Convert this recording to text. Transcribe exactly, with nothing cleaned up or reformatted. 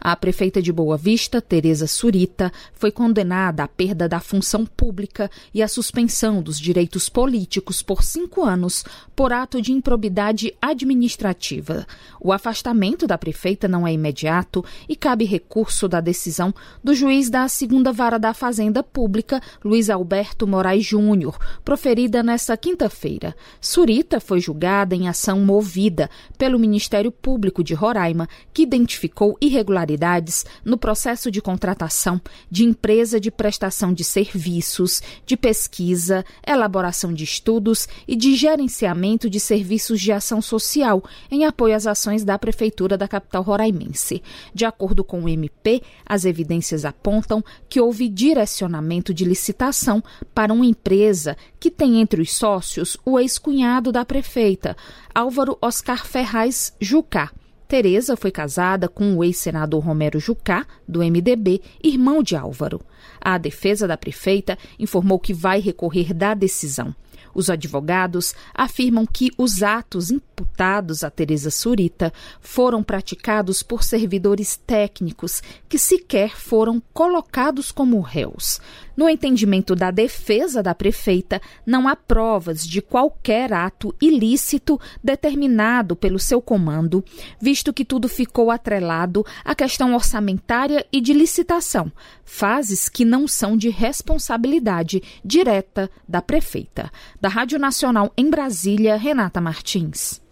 A prefeita de Boa Vista, Tereza Surita, foi condenada à perda da função pública e à suspensão dos direitos políticos por cinco anos por ato de improbidade administrativa. O afastamento da prefeita não é imediato e cabe recurso da decisão do juiz da segunda Vara da Fazenda Pública, Luiz Alberto Moraes Júnior, proferida nesta quinta-feira. Surita foi julgada em ação movida pelo Ministério Público de Roraima, que identificou irregularidades no processo de contratação de empresa de prestação de serviços, de pesquisa, elaboração de estudos e de gerenciamento de serviços de ação social em apoio às ações da Prefeitura da capital roraimense. De acordo com o M P, as evidências apontam que houve direcionamento de licitação para uma empresa que tem entre os sócios o ex-cunhado da prefeita, Álvaro Oscar Ferraz Jucá. Tereza foi casada com o ex-senador Romero Jucá, do M D B, irmão de Álvaro. A defesa da prefeita informou que vai recorrer da decisão. Os advogados afirmam que os atos imputados a Tereza Surita foram praticados por servidores técnicos que sequer foram colocados como réus. No entendimento da defesa da prefeita, não há provas de qualquer ato ilícito determinado pelo seu comando, visto que tudo ficou atrelado à questão orçamentária e de licitação, fases que não são de responsabilidade direta da prefeita. Da Rádio Nacional em Brasília, Renata Martins.